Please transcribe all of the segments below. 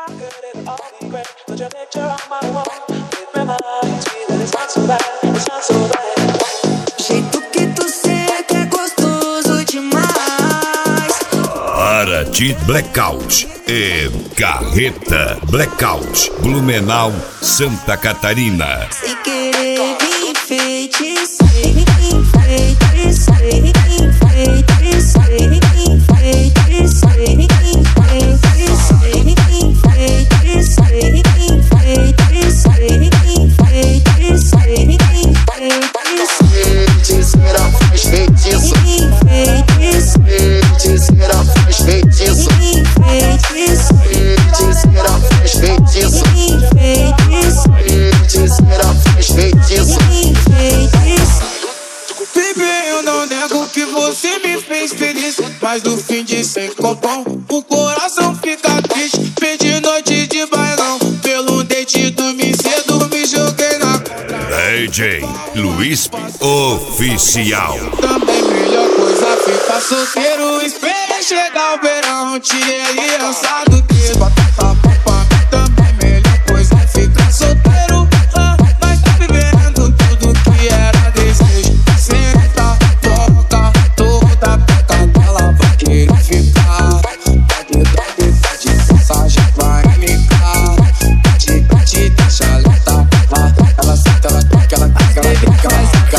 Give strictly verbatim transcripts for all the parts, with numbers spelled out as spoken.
Jeito que tu seca é gostoso demais. Paraty Blackout e Carreta Blackout, Blumenau, Santa Catarina. Sem querer me enfeitiçei, enfeitiçei, enfeitiçei, enfeitiçei, enfeitiçei, enfeitiçei, enfeitiçei, enfeitiçei, enfeitiçei. Feiticeira faz feitiço, feiticeira faz feitiço, feiticeira faz feitiço, feiticeira faz feitiço. Baby, eu não nego que você me fez feliz, mas no fim de sem copão o coração fica triste. Perdi noite de bailão, pelo date dormi cedo, me joguei na D J Luiz Oficial. Também melhor coisa ficar solteiro, esperei chegar o verão, tirei aliança do dedo. Batata pra mim também melhor coisa ficar solteiro, ah, mas tá vivendo tudo que era desejo. Senta, toca, toda peca dela vai querer ficar. Pode dar de mensagem, vai ligar. Te, te deixa alerta, ela senta, ela toca, ela toca, ela toca, ela toca.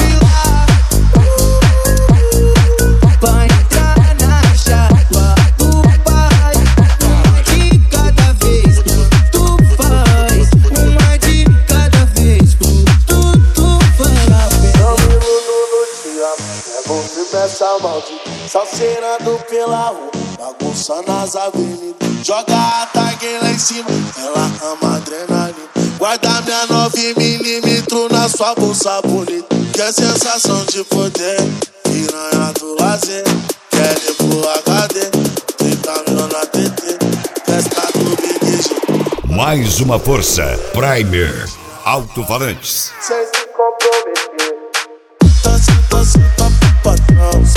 Vai entrar na chapa do pai. Uma de cada vez tu faz, uma de cada vez tu, tu, tu faz. Não me iludo no dia, é você peça maldita. Salseirando pela rua, bagunçando as avenidas. Joga a tag lá em cima, ela ama adrenalina. Guarda minha nove milímetros na sua bolsa bonita. Quer sensação de poder, piranha do lazer. Quer ir pro H D, trinta mil na T T. Festa do Big G. Mais uma força, Primer Alto-falantes. Sem se comprometer. Tá se, tá se, tá pro patrão.